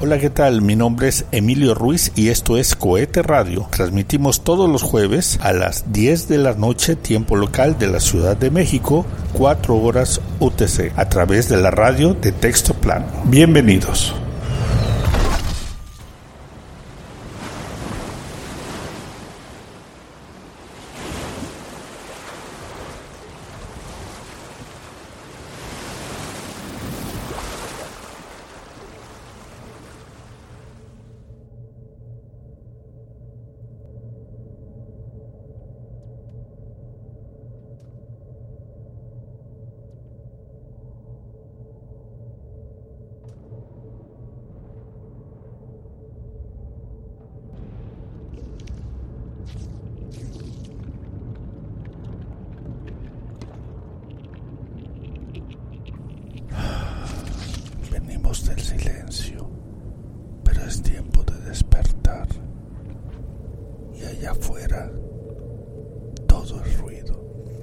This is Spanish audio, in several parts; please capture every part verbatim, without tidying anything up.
Hola, ¿qué tal? Mi nombre es Emilio Ruiz y esto es Cohete Radio. Transmitimos todos los jueves a las diez de la noche, tiempo local de la Ciudad de México, cuatro horas U T C, a través de la radio de Texto Plano. Bienvenidos. Del silencio, pero es tiempo de despertar. Y allá afuera todo es ruido.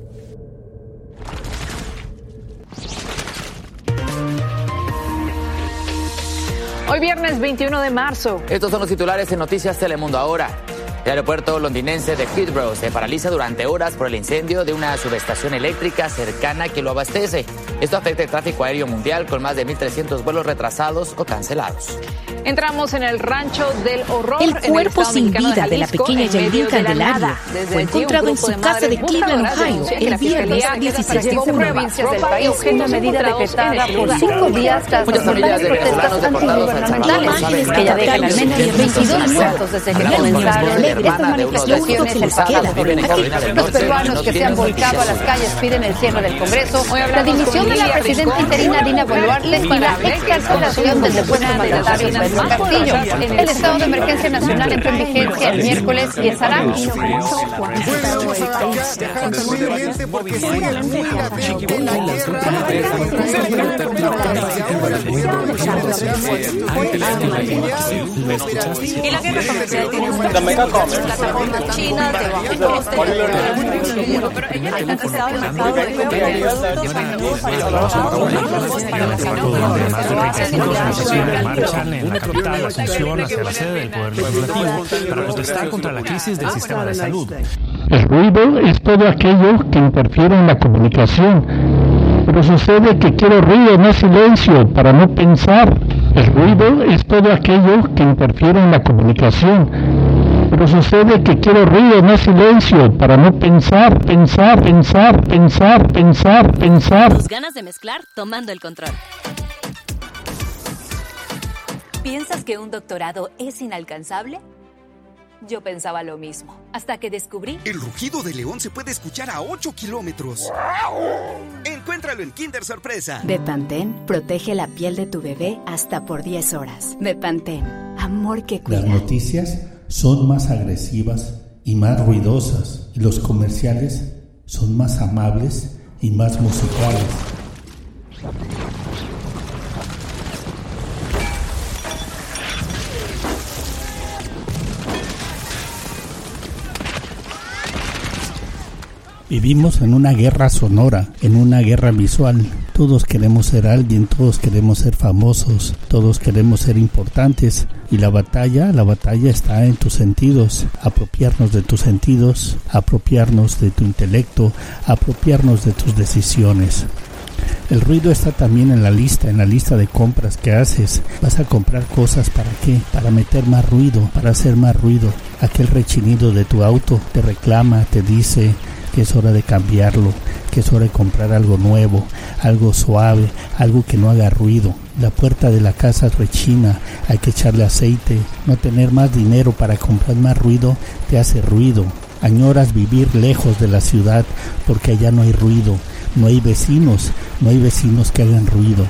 Hoy viernes veintiuno de marzo. Estos son los titulares en Noticias Telemundo ahora. El aeropuerto londinense de Heathrow se paraliza durante horas por el incendio de una subestación eléctrica cercana que lo abastece. Esto afecta el tráfico aéreo mundial con más de mil trescientos vuelos retrasados o cancelados. Entramos en el rancho del horror. El cuerpo sin vida de la pequeña Yailin Candelaria fue encontrado en su casa de Cleveland, Ohio, el viernes dieciséis de junio. Una medida decretada por cinco días tras las brutales protestas antigubernamentales que ya dejan al menos veintidós muertos desde que comenzaron. Estas manifestaciones el pasado por los peruanos que se han volcado a las calles piden el cierre del Congreso, la dimisión de la presidenta interina Dina Boluarte y la excarcelación del depuesto mandatario Pedro Castillo. El estado de emergencia nacional entró en vigencia el miércoles y estará. Y la guerra comercial tiene una plataforma china de bajo coste, pero ella ha estado en el mercado de marchan en la capital Asunción hacia la sede del Poder Legislativo para protestar contra la crisis del sistema de salud. El ruido es todo aquello que interfiere en la comunicación, pero sucede que quiero ruido, no silencio, para no pensar. El ruido es todo aquello que interfiere en la comunicación, pero sucede que quiero ruido, no silencio, para no pensar, pensar, pensar, pensar, pensar, pensar. Tus ganas de mezclar tomando el control. ¿Piensas que un doctorado es inalcanzable? Yo pensaba lo mismo, hasta que descubrí... El rugido de león se puede escuchar a ocho kilómetros. Encuéntralo en Kinder Sorpresa. Bepantén protege la piel de tu bebé hasta por diez horas. Bepantén, amor que cuida. Las noticias son más agresivas y más ruidosas, y los comerciales son más amables y más musicales. Vivimos en una guerra sonora, en una guerra visual. Todos queremos ser alguien, todos queremos ser famosos, todos queremos ser importantes. Y la batalla, la batalla está en tus sentidos. Apropiarnos de tus sentidos, apropiarnos de tu intelecto, apropiarnos de tus decisiones. El ruido está también en la lista, en la lista de compras que haces. Vas a comprar cosas, ¿para qué? Para meter más ruido, para hacer más ruido. Aquel rechinido de tu auto te reclama, te dice que es hora de cambiarlo, que es hora de comprar algo nuevo, algo suave, algo que no haga ruido. La puerta de la casa rechina, hay que echarle aceite. No tener más dinero para comprar más ruido te hace ruido. Añoras vivir lejos de la ciudad porque allá no hay ruido, no hay vecinos, no hay vecinos que hagan ruido.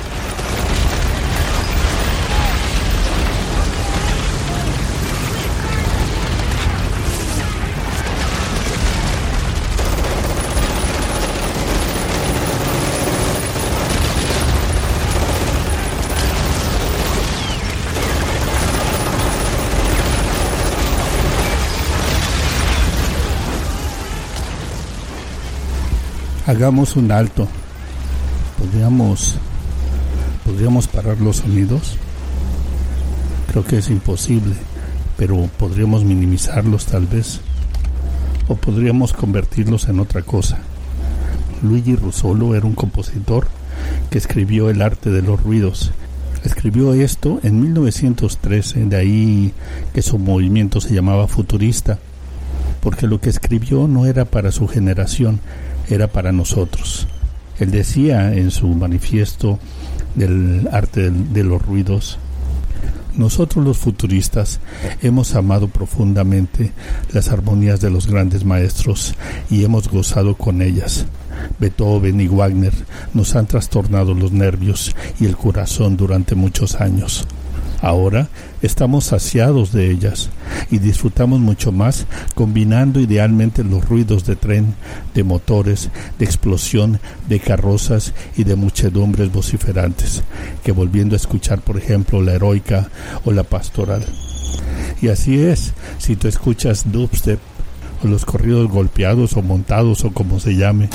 Hagamos un alto. ¿Podríamos, podríamos parar los sonidos? Creo que es imposible, pero podríamos minimizarlos tal vez, o podríamos convertirlos en otra cosa. Luigi Russolo era un compositor que escribió El arte de los ruidos. Escribió esto en mil novecientos trece, de ahí que su movimiento se llamaba futurista, porque lo que escribió no era para su generación, era para nosotros. Él decía en su manifiesto del arte de los ruidos: nosotros los futuristas hemos amado profundamente las armonías de los grandes maestros y hemos gozado con ellas. Beethoven y Wagner nos han trastornado los nervios y el corazón durante muchos años. Ahora estamos saciados de ellas y disfrutamos mucho más combinando idealmente los ruidos de tren, de motores, de explosión, de carrozas y de muchedumbres vociferantes, que volviendo a escuchar, por ejemplo, la heroica o la pastoral. Y así es, si tú escuchas dubstep o los corridos golpeados o montados o como se llame.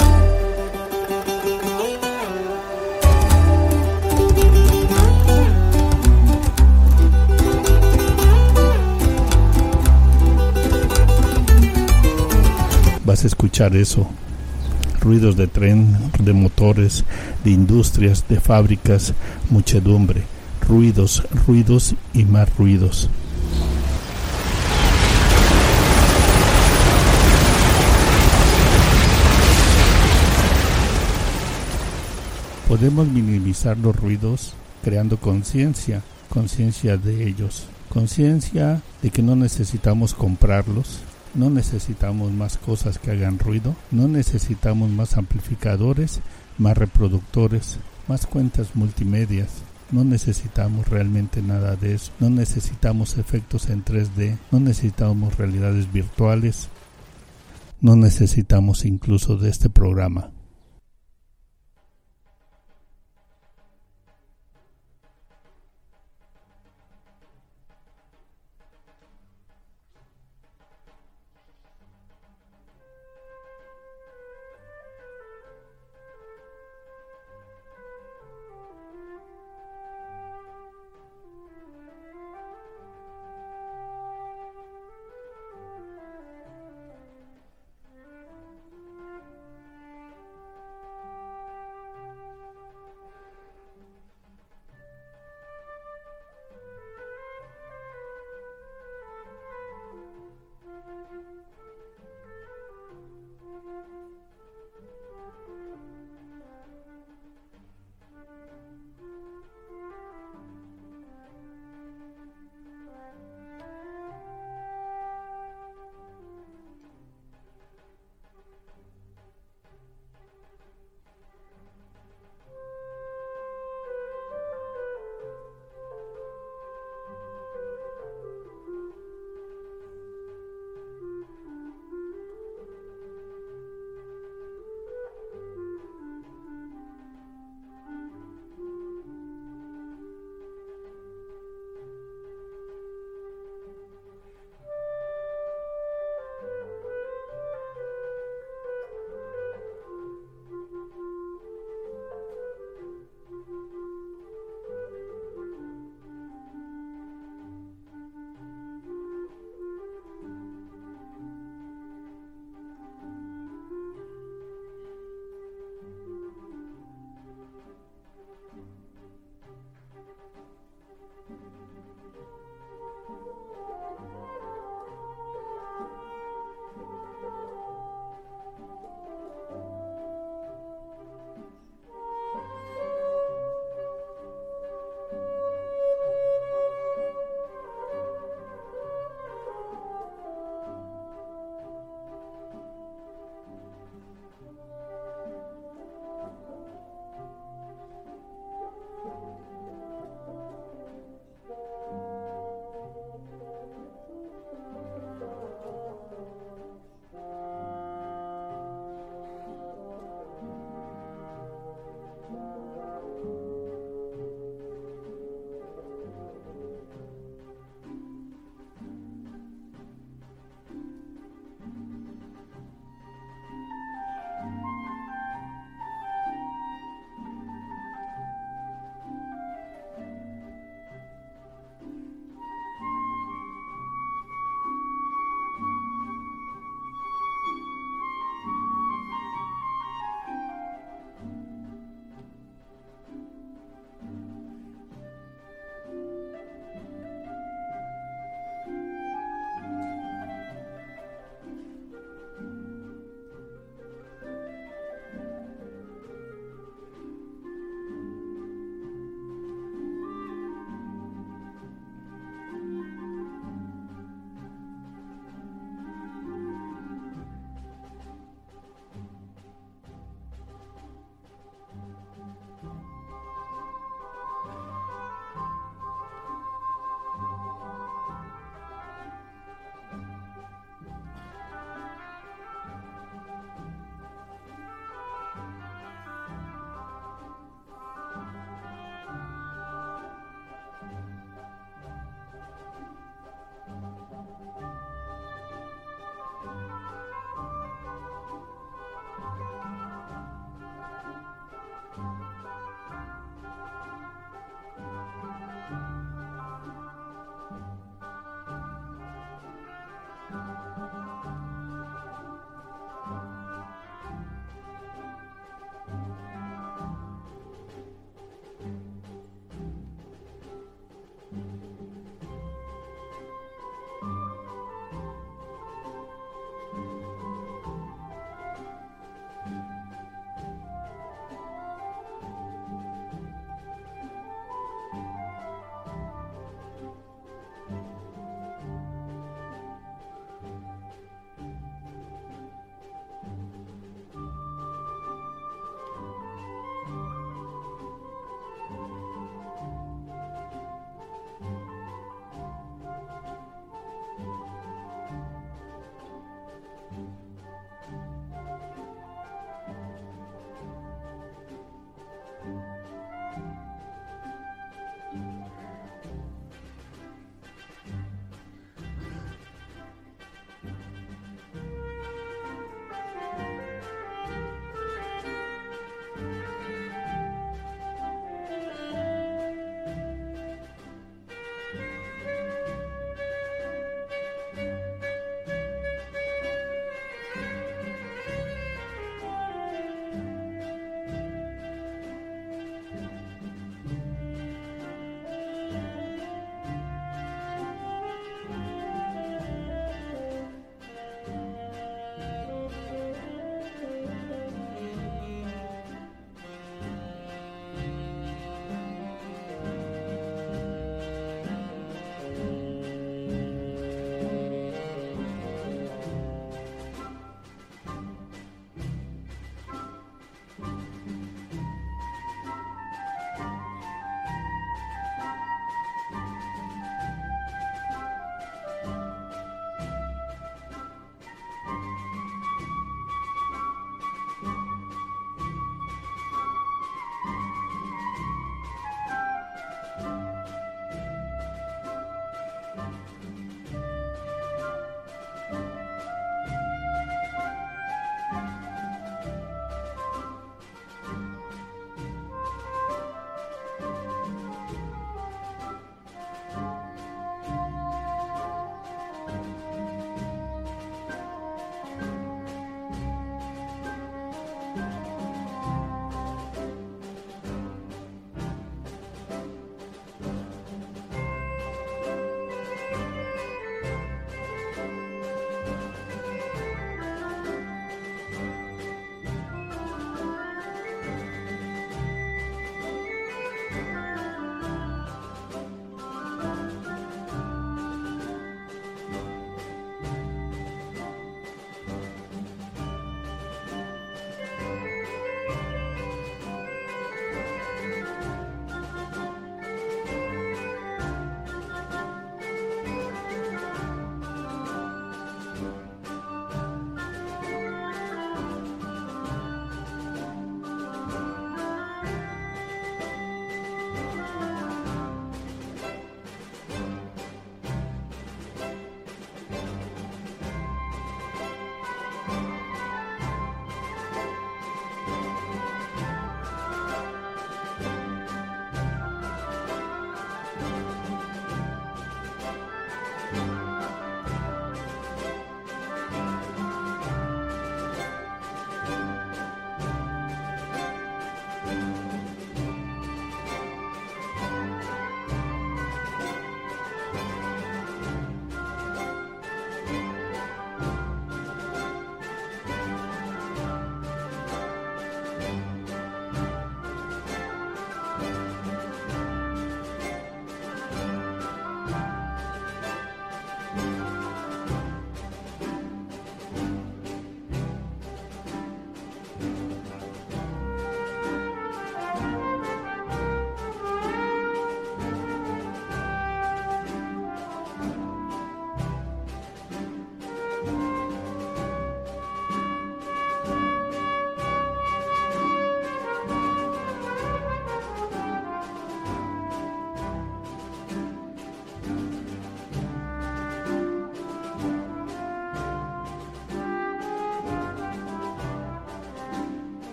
Vas a escuchar eso, ruidos de tren, de motores, de industrias, de fábricas, muchedumbre, ruidos, ruidos y más ruidos. Podemos minimizar los ruidos creando conciencia, conciencia de ellos, conciencia de que no necesitamos comprarlos. No necesitamos más cosas que hagan ruido, no necesitamos más amplificadores, más reproductores, más cuentas multimedias. No necesitamos realmente nada de eso, no necesitamos efectos en tres D, no necesitamos realidades virtuales, no necesitamos incluso de este programa.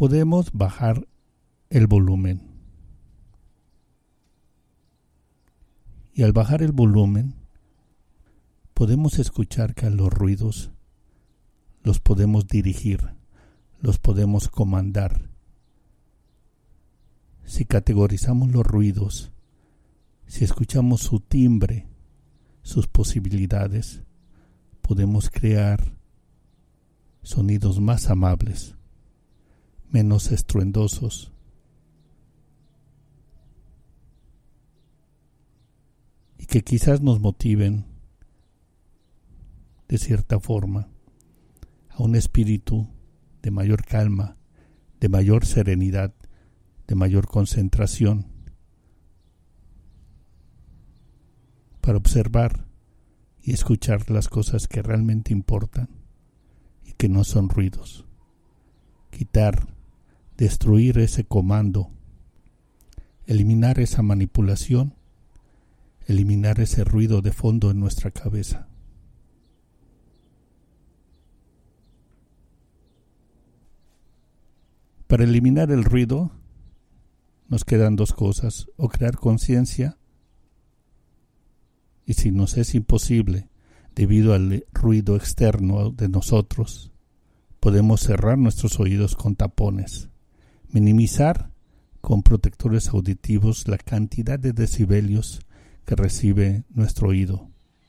podemos bajar el volumen. Y al bajar el volumen, podemos escuchar que a los ruidos los podemos dirigir, los podemos comandar. Si categorizamos los ruidos, si escuchamos su timbre, sus posibilidades, podemos crear sonidos más amables, menos estruendosos. Y que quizás nos motiven, de cierta forma, a un espíritu de mayor calma, de mayor serenidad, de mayor concentración, para observar y escuchar las cosas que realmente importan y que no son ruidos. Quitar, destruir ese comando, eliminar esa manipulación, eliminar ese ruido de fondo en nuestra cabeza. Para eliminar el ruido, nos quedan dos cosas: o crear conciencia, y si nos es imposible debido al ruido externo de nosotros, podemos cerrar nuestros oídos con tapones, minimizar con protectores auditivos la cantidad de decibelios que recibe nuestro oído.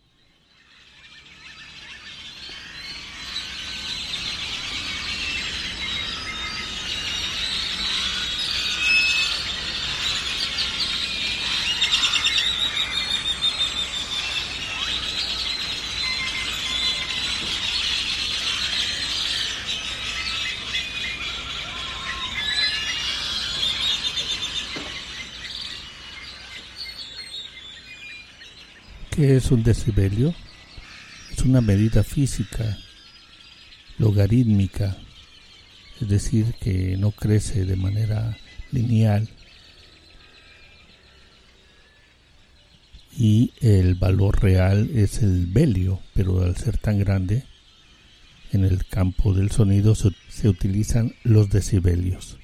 ¿Qué es un decibelio? Es una medida física, logarítmica, es decir, que no crece de manera lineal, y el valor real es el velio, pero al ser tan grande, en el campo del sonido se, se utilizan los decibelios.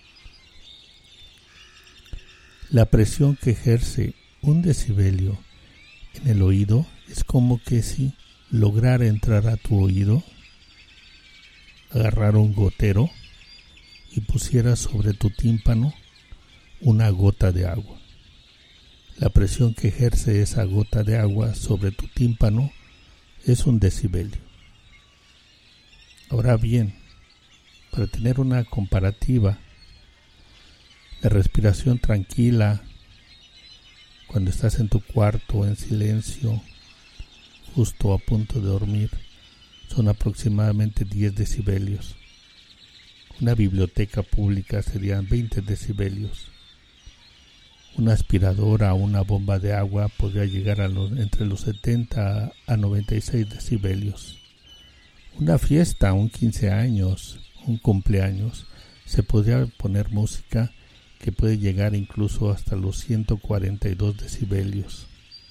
La presión que ejerce un decibelio en el oído es como que si lograra entrar a tu oído, agarrar un gotero y pusiera sobre tu tímpano una gota de agua. La presión que ejerce esa gota de agua sobre tu tímpano es un decibelio. Ahora bien, para tener una comparativa, la respiración tranquila, cuando estás en tu cuarto en silencio, justo a punto de dormir, son aproximadamente diez decibelios. Una biblioteca pública serían veinte decibelios. Una aspiradora o una bomba de agua podría llegar a los, entre los setenta a noventa y seis decibelios. Una fiesta, un quince años, un cumpleaños, se podría poner música que puede llegar incluso hasta los ciento cuarenta y dos decibelios.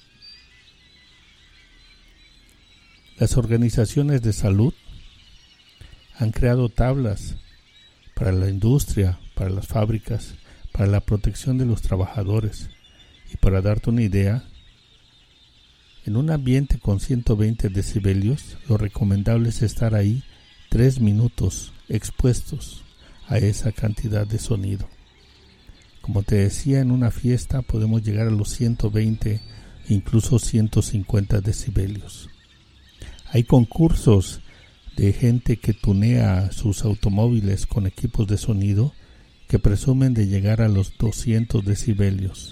Las organizaciones de salud han creado tablas para la industria, para las fábricas, para la protección de los trabajadores. Y para darte una idea, en un ambiente con ciento veinte decibelios, lo recomendable es estar ahí tres minutos expuestos a esa cantidad de sonido. Como te decía, en una fiesta podemos llegar a los ciento veinte, incluso ciento cincuenta decibelios. Hay concursos de gente que tunea sus automóviles con equipos de sonido que presumen de llegar a los doscientos decibelios.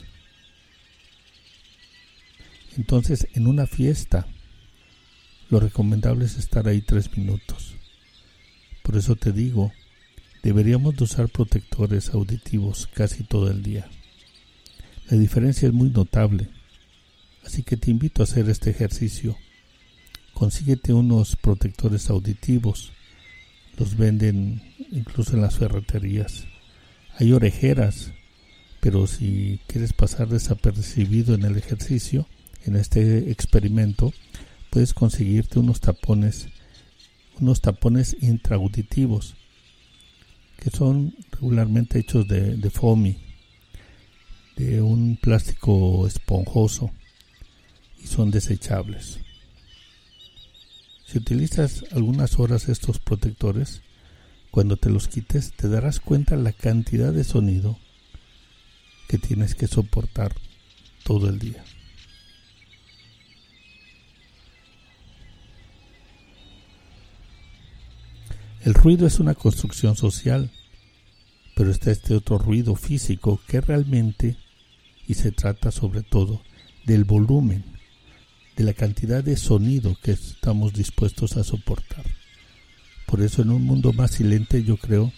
Entonces, en una fiesta, lo recomendable es estar ahí tres minutos. Por eso te digo, deberíamos de usar protectores auditivos casi todo el día. La diferencia es muy notable, así que te invito a hacer este ejercicio. Consíguete unos protectores auditivos, los venden incluso en las ferreterías. Hay orejeras, pero si quieres pasar desapercibido en el ejercicio, en este experimento, puedes conseguirte unos tapones, unos tapones intraauditivos, que que son regularmente hechos de, de foamy, de un plástico esponjoso, y son desechables. Si utilizas algunas horas estos protectores, cuando te los quites te darás cuenta la cantidad de sonido que tienes que soportar todo el día. El ruido es una construcción social, pero está este otro ruido físico que realmente, y se trata sobre todo del volumen, de la cantidad de sonido que estamos dispuestos a soportar. Por eso en un mundo más silente yo creo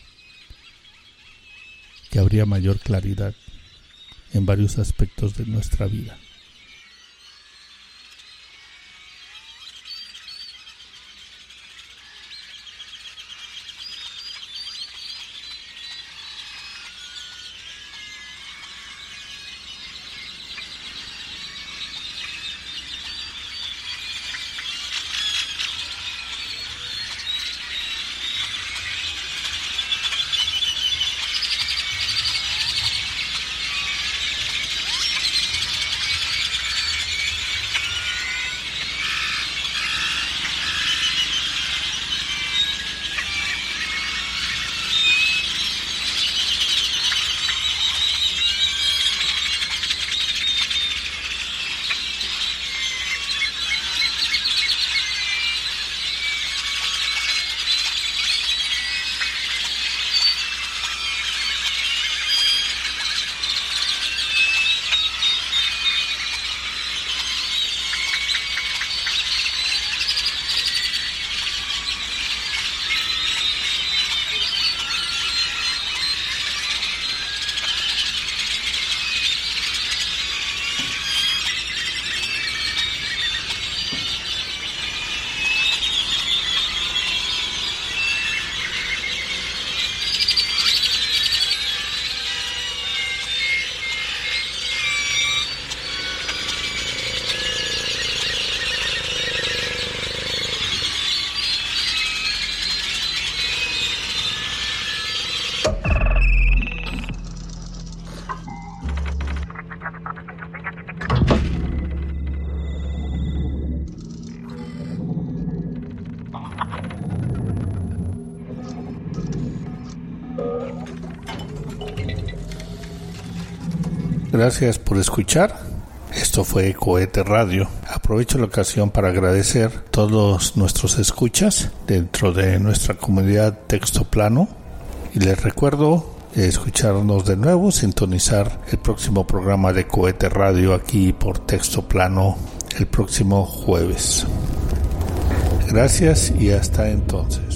que habría mayor claridad en varios aspectos de nuestra vida. Gracias por escuchar. Esto fue Cohete Radio. Aprovecho la ocasión para agradecer a todos nuestros escuchas dentro de nuestra comunidad Texto Plano. Y les recuerdo escucharnos de nuevo, sintonizar el próximo programa de Cohete Radio aquí por Texto Plano el próximo jueves. Gracias y hasta entonces.